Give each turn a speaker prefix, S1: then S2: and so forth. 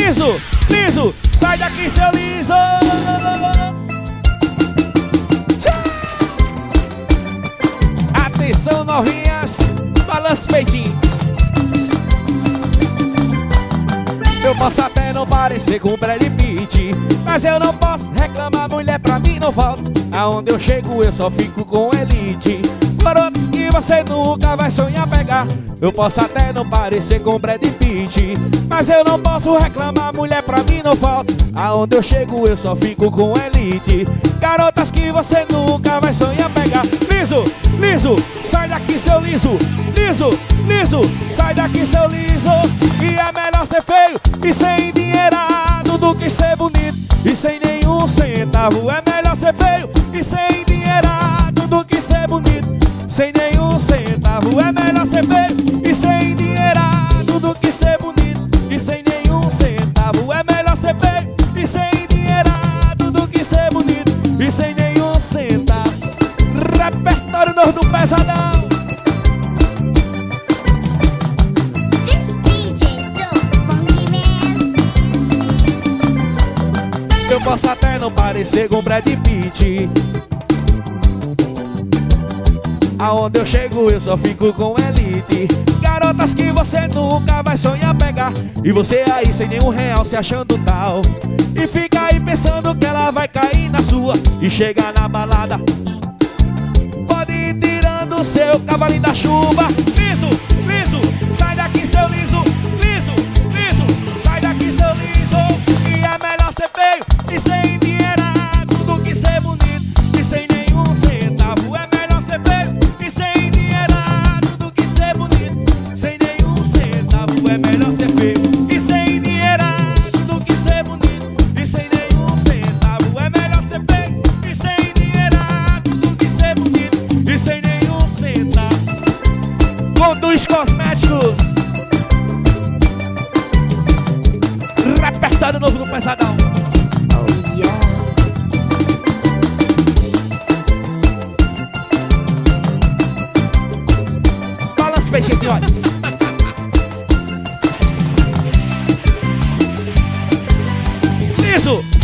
S1: liso, liso, sai daqui, seu liso. Atenção, novinhas, balança peitinhos. Eu posso até não parecer com Brad Pitt, mas eu não posso reclamar, mulher pra mim não falta. Aonde eu chego eu só fico com elite, garotas que você nunca vai sonhar pegar. Eu posso até não parecer com Brad Pitt, mas eu não posso reclamar, mulher pra mim não falta. Aonde eu chego eu só fico com elite, garotas que você nunca vai sonhar pegar. Liso, liso, sai daqui, seu liso. Liso, liso, sai daqui, seu liso. E é melhor ser feio e ser endinheirado do que ser bonito e sem nenhum centavo. É melhor ser feio e ser endinheirado do que ser bonito sem nenhum centavo. É melhor ser feio e ser endinheirado do que ser bonito e sem nenhum centavo. É melhor ser feio e ser endinheirado do que ser bonito e sem nenhum centavo. Repertório novo do Pesadão. Eu posso até não parecer com Brad Pitt, aonde eu chego eu só fico com elite, garotas que você nunca vai sonhar pegar. E você aí sem nenhum real se achando tal, e fica aí pensando que ela vai cair na sua. E chega na balada, pode ir tirando o seu cavalinho da chuva. Liso, liso, sai daqui, seu liso. Liso, liso, sai daqui, seu liso. E é melhor ser feio e ser endinheirado do que ser bonito e sem nenhum centavo. É melhor ser feio e ser endinheirado do que ser bonito sem nenhum centavo. É melhor ser feio e ser endinheirado do que ser bonito e sem nenhum centavo. É melhor ser feio e ser endinheirado do que ser bonito e sem nenhum centavo. Conduz Cosméticos. Repertório novo do Pesadão. Oh, yeah. Balança os peixes e olha. Liso.